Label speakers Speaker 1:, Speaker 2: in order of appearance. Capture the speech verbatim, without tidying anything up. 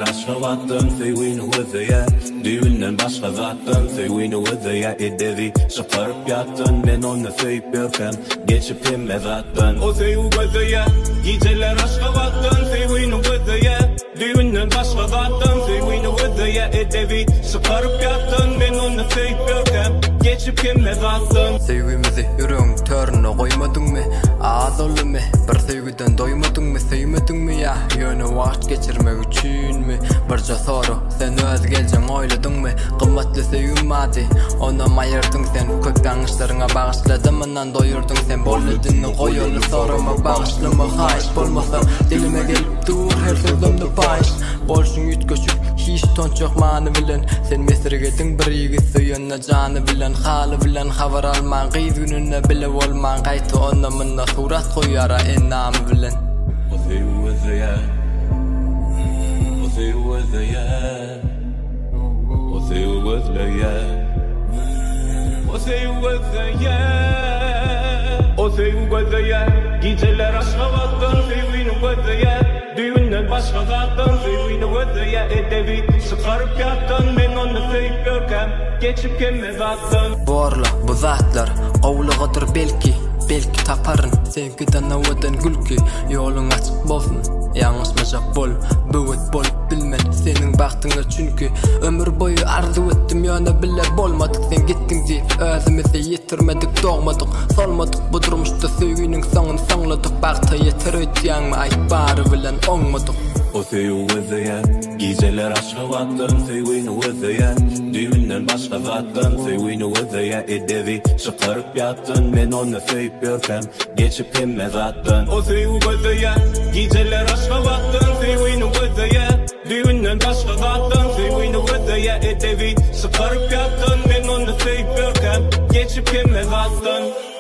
Speaker 1: aşkı vattın Feyvini vıdıya Düğünden başka zattın Feyvini vıdıya Edevi Sıkarıp yattın Ben onu feyip görkem Geçip himme zattın O feyvi vıdıya Geceler aşkı vattın Feyvini vıdıya Düğünden başka zattın Feyvini vıdıya Edevi Sıkarıp yattın Ben onu feyip görkem Geçip himme zattın
Speaker 2: Sevgimizi yüreğin törüne koymadın mı? Ağız oldu mu? Bir sevgiden doymadın mı? Sevmedin mi ya? Yönü vakit geçirmek için mi? Birce soru sen öz gelcen oyladın mı? Kımmatlı sevgim madi Onu ayırdın sen Kök danışlarına bağışladın mından doyurdun sen Bolladığını koyulu soruma bağışlama Hayş bolmasa dilime gelip dur her sözümde payış Bolşun üç köşük hiç ton çok manı bilen Sen mesirgetin bir yigisi yönüne canı bilen Halı bilen haber alman Kıyız gününe bile olman Kaytı ona mınna surat koyara en namı bilen
Speaker 1: O sevgi vıdıya O sevgi vıdıya O sevgi vıdıya O sevgi vıdıya O sevgi vıdıya Geceler aşka vattın Sevgini vıdıya Düğünden başka zattın Sevgini vıdıya Edevi Sıkarıp yattın Ben onu feyip görkem Geçip kemme zattın
Speaker 2: Borla bu zatlar Qovluğudur belki Belki taparın Sevgiden avadan gülki Yolun açık bolsun Yanlışmaşak bol Büvet bol bilmen Senin baktığına çünkü Ömür boyu arzu ettim yana bile bolmadık Sen gittin deyip özümüzü yitirmedik Doğmadık solmadık Bu durmuşta sevginin sonun sonladık Baktı yeter ötüyen mi ait bari bilen olmadık
Speaker 1: O sevgi vıdıya Geceler aşka vattın Sevgini vıdıya Düğünden başka zattın Sevgini vıdıya Edevi Sıkarıp yattın Ben onu feyip görkem Geçip himme zattın O sevgi vıdıya Geceler aşka vattın Sevgini vıdıya Düğünden başka zattın Sevgini vıdıya Edevi Sıkarıp yattın Ben onu feyip görkem Geçip himme zattın